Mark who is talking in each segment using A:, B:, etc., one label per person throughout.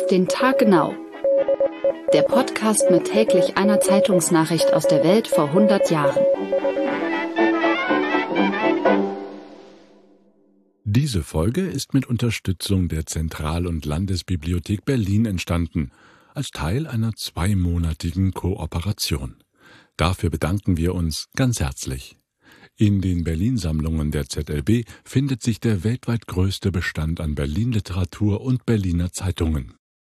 A: den Tag genau. Der Podcast mit täglich einer Zeitungsnachricht aus der Welt vor 100 Jahren.
B: Diese Folge ist mit Unterstützung der Zentral- und Landesbibliothek Berlin entstanden, als Teil einer 2-monatigen Kooperation. Dafür bedanken wir uns ganz herzlich. In den Berlin-Sammlungen der ZLB findet sich der weltweit größte Bestand an Berlin-Literatur und Berliner Zeitungen.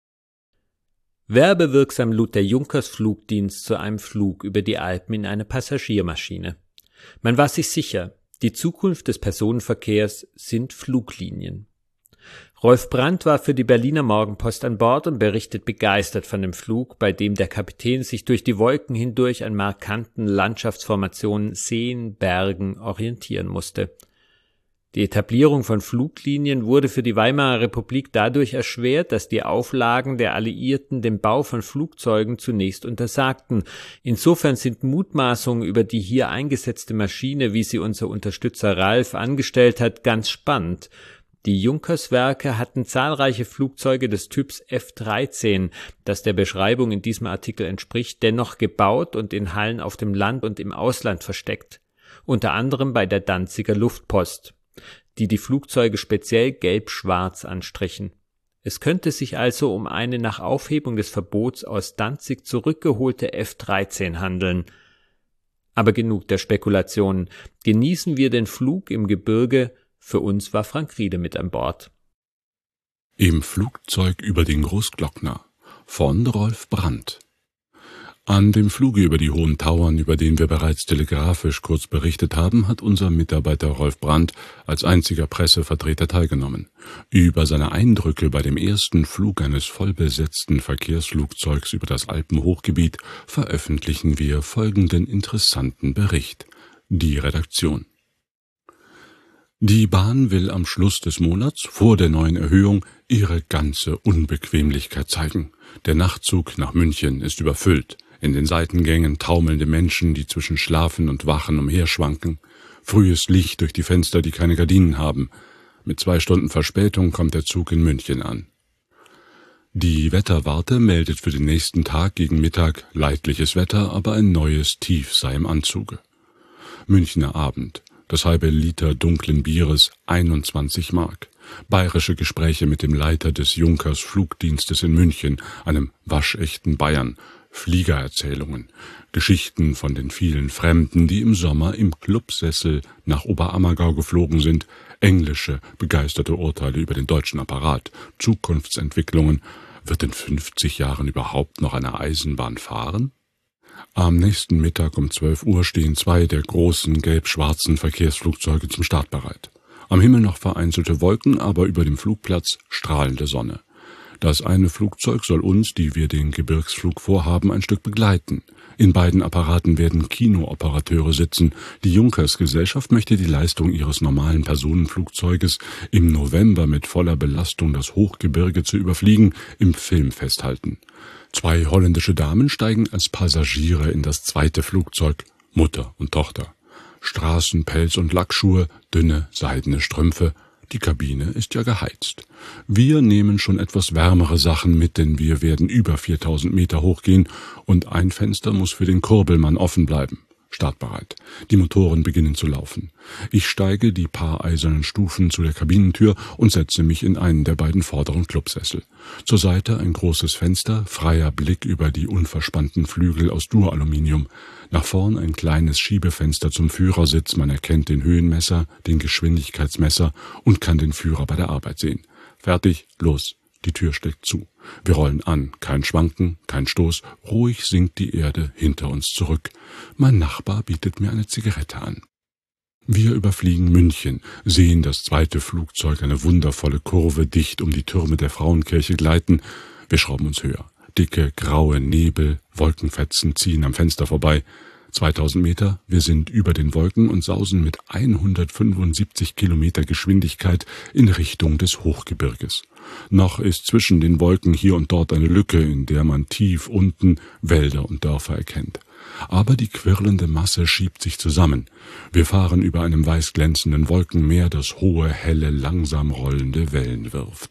C: Werbewirksam lud der Junkers-Flugdienst zu einem Flug über die Alpen in eine Passagiermaschine. Man war sich sicher, die Zukunft des Personenverkehrs sind Fluglinien. Rolf Brandt war für die Berliner Morgenpost an Bord und berichtet begeistert von dem Flug, bei dem der Kapitän sich durch die Wolken hindurch an markanten Landschaftsformationen, Seen, Bergen orientieren musste. Die Etablierung von Fluglinien wurde für die Weimarer Republik dadurch erschwert, dass die Auflagen der Alliierten den Bau von Flugzeugen zunächst untersagten. Insofern sind Mutmaßungen über die hier eingesetzte Maschine, wie sie unser Unterstützer Ralf angestellt hat, ganz spannend. Die Junkers-Werke hatten zahlreiche Flugzeuge des Typs F-13, das der Beschreibung in diesem Artikel entspricht, dennoch gebaut und in Hallen auf dem Land und im Ausland versteckt. Unter anderem bei der Danziger Luftpost, die Flugzeuge speziell gelb-schwarz anstrichen. Es könnte sich also um eine nach Aufhebung des Verbots aus Danzig zurückgeholte F-13 handeln. Aber genug der Spekulationen. Genießen wir den Flug im Gebirge. Für uns war Frank Riede mit an Bord.
B: Im Flugzeug über den Großglockner von Rolf Brandt. An dem Fluge über die Hohen Tauern, über den wir bereits telegrafisch kurz berichtet haben, hat unser Mitarbeiter Rolf Brandt als einziger Pressevertreter teilgenommen. Über seine Eindrücke bei dem ersten Flug eines vollbesetzten Verkehrsflugzeugs über das Alpenhochgebiet veröffentlichen wir folgenden interessanten Bericht. Die Redaktion. Die Bahn will am Schluss des Monats, vor der neuen Erhöhung, ihre ganze Unbequemlichkeit zeigen. Der Nachtzug nach München ist überfüllt. In den Seitengängen taumelnde Menschen, die zwischen Schlafen und Wachen umherschwanken. Frühes Licht durch die Fenster, die keine Gardinen haben. Mit 2 Stunden Verspätung kommt der Zug in München an. Die Wetterwarte meldet für den nächsten Tag gegen Mittag leidliches Wetter, aber ein neues Tief sei im Anzuge. Münchner Abend. Das halbe Liter dunklen Bieres 21 Mark. Bayerische Gespräche mit dem Leiter des Junkers Flugdienstes in München, einem waschechten Bayern. Fliegererzählungen, Geschichten von den vielen Fremden, die im Sommer im Clubsessel nach Oberammergau geflogen sind, englische, begeisterte Urteile über den deutschen Apparat, Zukunftsentwicklungen. Wird in 50 Jahren überhaupt noch eine Eisenbahn fahren? Am nächsten Mittag um 12 Uhr stehen 2 der großen gelb-schwarzen Verkehrsflugzeuge zum Start bereit. Am Himmel noch vereinzelte Wolken, aber über dem Flugplatz strahlende Sonne. Das eine Flugzeug soll uns, die wir den Gebirgsflug vorhaben, ein Stück begleiten. In beiden Apparaten werden Kinooperateure sitzen. Die Junkers-Gesellschaft möchte die Leistung ihres normalen Personenflugzeuges, im November mit voller Belastung das Hochgebirge zu überfliegen, im Film festhalten. 2 holländische Damen steigen als Passagiere in das zweite Flugzeug, Mutter und Tochter. Straßen-, Pelz- und Lackschuhe, dünne, seidene Strümpfe. Die Kabine ist ja geheizt. Wir nehmen schon etwas wärmere Sachen mit, denn wir werden über 4000 Meter hochgehen und ein Fenster muss für den Kurbelmann offen bleiben. Startbereit. Die Motoren beginnen zu laufen. Ich steige die paar eisernen Stufen zu der Kabinentür und setze mich in einen der beiden vorderen Clubsessel. Zur Seite ein großes Fenster, freier Blick über die unverspannten Flügel aus Duraluminium. Nach vorn ein kleines Schiebefenster zum Führersitz, man erkennt den Höhenmesser, den Geschwindigkeitsmesser und kann den Führer bei der Arbeit sehen. Fertig, los. Die Tür steckt zu. Wir rollen an, kein Schwanken, kein Stoß, ruhig sinkt die Erde hinter uns zurück. Mein Nachbar bietet mir eine Zigarette an. Wir überfliegen München, sehen das zweite Flugzeug eine wundervolle Kurve dicht um die Türme der Frauenkirche gleiten. Wir schrauben uns höher. Dicke, graue Nebel, Wolkenfetzen ziehen am Fenster vorbei. 2000 Meter, wir sind über den Wolken und sausen mit 175 Kilometer Geschwindigkeit in Richtung des Hochgebirges. Noch ist zwischen den Wolken hier und dort eine Lücke, in der man tief unten Wälder und Dörfer erkennt. Aber die quirlende Masse schiebt sich zusammen. Wir fahren über einem weiß glänzenden Wolkenmeer, das hohe, helle, langsam rollende Wellen wirft.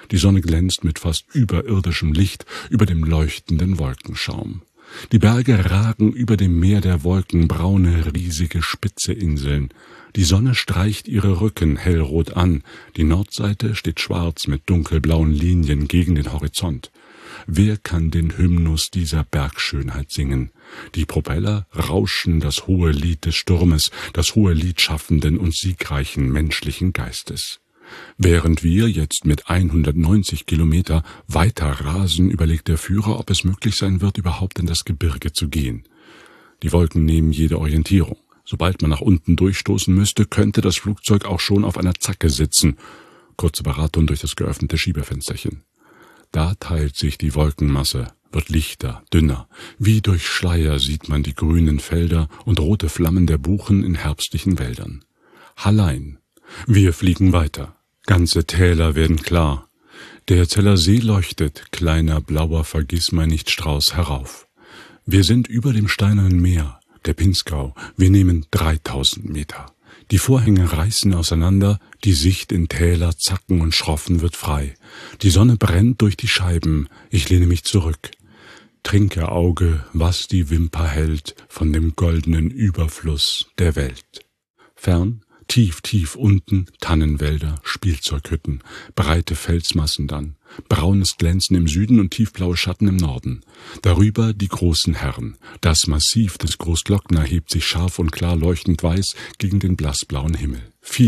B: Die Sonne glänzt mit fast überirdischem Licht über dem leuchtenden Wolkenschaum. Die Berge ragen über dem Meer der Wolken, braune, riesige, spitze Inseln. Die Sonne streicht ihre Rücken hellrot an, die Nordseite steht schwarz mit dunkelblauen Linien gegen den Horizont. Wer kann den Hymnus dieser Bergschönheit singen? Die Propeller rauschen das hohe Lied des Sturmes, das hohe Lied schaffenden und siegreichen menschlichen Geistes. Während wir jetzt mit 190 Kilometer weiter rasen, überlegt der Führer, ob es möglich sein wird, überhaupt in das Gebirge zu gehen. Die Wolken nehmen jede Orientierung. Sobald man nach unten durchstoßen müsste, könnte das Flugzeug auch schon auf einer Zacke sitzen. Kurze Beratung durch das geöffnete Schiebefensterchen. Da teilt sich die Wolkenmasse, wird lichter, dünner. Wie durch Schleier sieht man die grünen Felder und rote Flammen der Buchen in herbstlichen Wäldern. Hallein. Wir fliegen weiter. Ganze Täler werden klar. Der Zeller See leuchtet, kleiner blauer Vergissmeinnicht-Strauß herauf. Wir sind über dem Steinernen Meer, der Pinzgau. Wir nehmen 3000 Meter. Die Vorhänge reißen auseinander, die Sicht in Täler, Zacken und Schroffen wird frei. Die Sonne brennt durch die Scheiben, ich lehne mich zurück. Trinke, Auge, was die Wimper hält von dem goldenen Überfluss der Welt. Fern, tief, tief unten, Tannenwälder, Spielzeughütten, breite Felsmassen dann, braunes Glänzen im Süden und tiefblaue Schatten im Norden. Darüber die großen Herren. Das Massiv des Großglockner hebt sich scharf und klar leuchtend weiß gegen den blassblauen Himmel.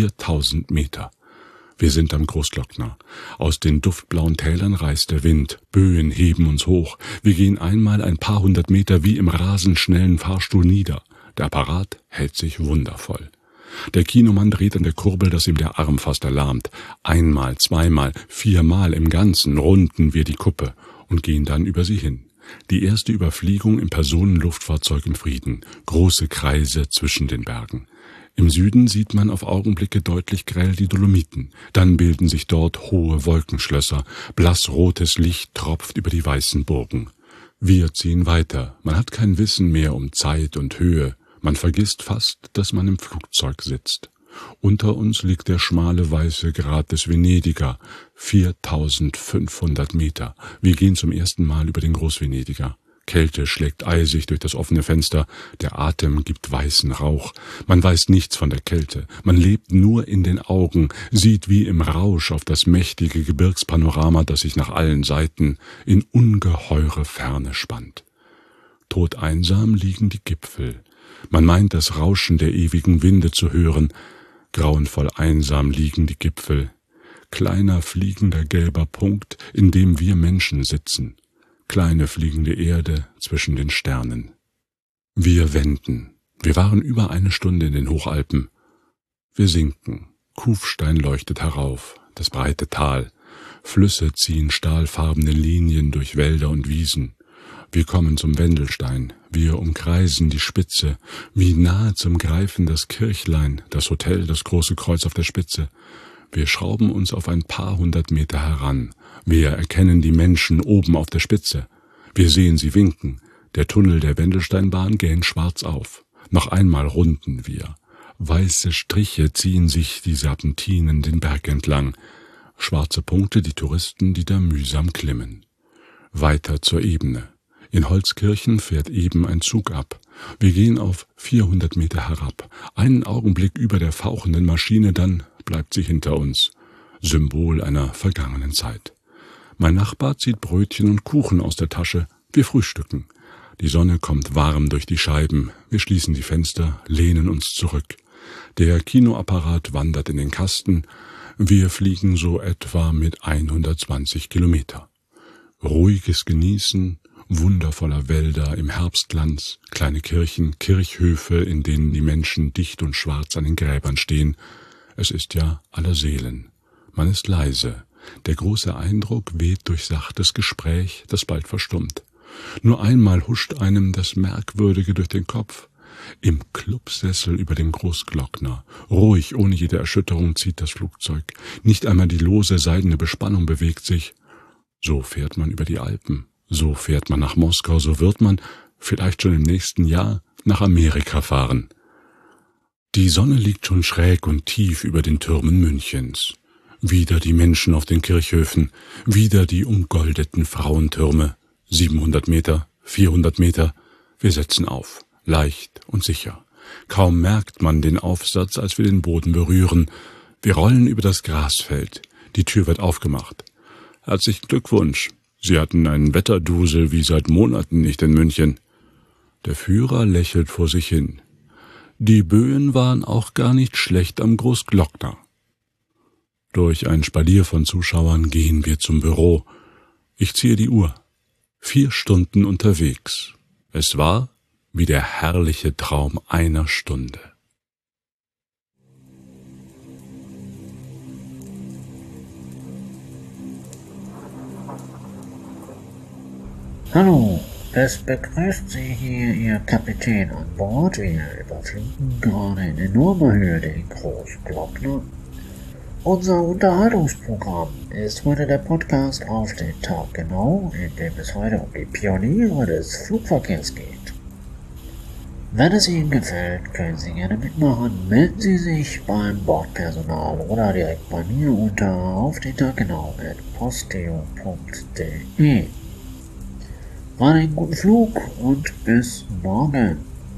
B: 4000 Meter. Wir sind am Großglockner. Aus den duftblauen Tälern reißt der Wind. Böen heben uns hoch. Wir gehen einmal ein paar hundert Meter wie im rasend schnellen Fahrstuhl nieder. Der Apparat hält sich wundervoll. Der Kinomann dreht an der Kurbel, dass ihm der Arm fast erlahmt. Einmal, zweimal, viermal im Ganzen runden wir die Kuppe und gehen dann über sie hin. Die erste Überfliegung im Personenluftfahrzeug im Frieden. Große Kreise zwischen den Bergen. Im Süden sieht man auf Augenblicke deutlich grell die Dolomiten. Dann bilden sich dort hohe Wolkenschlösser. Blassrotes Licht tropft über die weißen Burgen. Wir ziehen weiter. Man hat kein Wissen mehr um Zeit und Höhe. Man vergisst fast, dass man im Flugzeug sitzt. Unter uns liegt der schmale weiße Grat des Venediger, 4500 Meter. Wir gehen zum ersten Mal über den Großvenediger. Kälte schlägt eisig durch das offene Fenster, der Atem gibt weißen Rauch. Man weiß nichts von der Kälte, man lebt nur in den Augen, sieht wie im Rausch auf das mächtige Gebirgspanorama, das sich nach allen Seiten in ungeheure Ferne spannt. Todeinsam liegen die Gipfel. Man meint, das Rauschen der ewigen Winde zu hören. Grauenvoll einsam liegen die Gipfel. Kleiner fliegender gelber Punkt, in dem wir Menschen sitzen. Kleine fliegende Erde zwischen den Sternen. Wir wenden. Wir waren über eine Stunde in den Hochalpen. Wir sinken. Kufstein leuchtet herauf, das breite Tal. Flüsse ziehen stahlfarbene Linien durch Wälder und Wiesen. Wir kommen zum Wendelstein, wir umkreisen die Spitze, wie nahe zum Greifen das Kirchlein, das Hotel, das große Kreuz auf der Spitze. Wir schrauben uns auf ein paar hundert Meter heran, wir erkennen die Menschen oben auf der Spitze. Wir sehen sie winken, der Tunnel der Wendelsteinbahn gähnt schwarz auf. Noch einmal runden wir. Weiße Striche ziehen sich die Serpentinen den Berg entlang. Schwarze Punkte die Touristen, die da mühsam klimmen. Weiter zur Ebene. In Holzkirchen fährt eben ein Zug ab. Wir gehen auf 400 Meter herab. Einen Augenblick über der fauchenden Maschine, dann bleibt sie hinter uns. Symbol einer vergangenen Zeit. Mein Nachbar zieht Brötchen und Kuchen aus der Tasche. Wir frühstücken. Die Sonne kommt warm durch die Scheiben. Wir schließen die Fenster, lehnen uns zurück. Der Kinoapparat wandert in den Kasten. Wir fliegen so etwa mit 120 Kilometer. Ruhiges Genießen, wundervoller Wälder im Herbstglanz, kleine Kirchen, Kirchhöfe, in denen die Menschen dicht und schwarz an den Gräbern stehen. Es ist ja aller Seelen. Man ist leise. Der große Eindruck weht durch sachtes Gespräch, das bald verstummt. Nur einmal huscht einem das Merkwürdige durch den Kopf. Im Clubsessel über dem Großglockner, ruhig, ohne jede Erschütterung, zieht das Flugzeug. Nicht einmal die lose, seidene Bespannung bewegt sich. So fährt man über die Alpen. So fährt man nach Moskau, so wird man, vielleicht schon im nächsten Jahr, nach Amerika fahren. Die Sonne liegt schon schräg und tief über den Türmen Münchens. Wieder die Menschen auf den Kirchhöfen, wieder die umgoldeten Frauentürme. 700 Meter, 400 Meter, wir setzen auf, leicht und sicher. Kaum merkt man den Aufsatz, als wir den Boden berühren. Wir rollen über das Grasfeld, die Tür wird aufgemacht. Herzlichen Glückwunsch, Sie hatten einen Wetterdusel wie seit Monaten nicht in München. Der Führer lächelt vor sich hin. Die Böen waren auch gar nicht schlecht am Großglockner. Durch ein Spalier von Zuschauern gehen wir zum Büro. Ich ziehe die Uhr. 4 Stunden unterwegs. Es war wie der herrliche Traum einer Stunde.
D: Hallo, es begrüßt Sie hier Ihr Kapitän an Bord. Wir überfliegen gerade in enormer Höhe den Großglockner. Unser Unterhaltungsprogramm ist heute der Podcast auf den Tag genau, in dem es heute um die Pioniere des Flugverkehrs geht. Wenn es Ihnen gefällt, können Sie gerne mitmachen. Melden Sie sich beim Bordpersonal oder direkt bei mir unter auf den Tag genau @posteo.de. Einen guten Flug und bis morgen.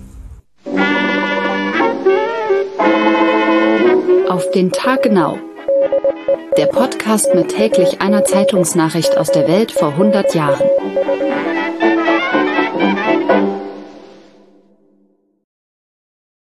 A: Auf den Tag genau. Der Podcast mit täglich einer Zeitungsnachricht aus der Welt vor 100 Jahren.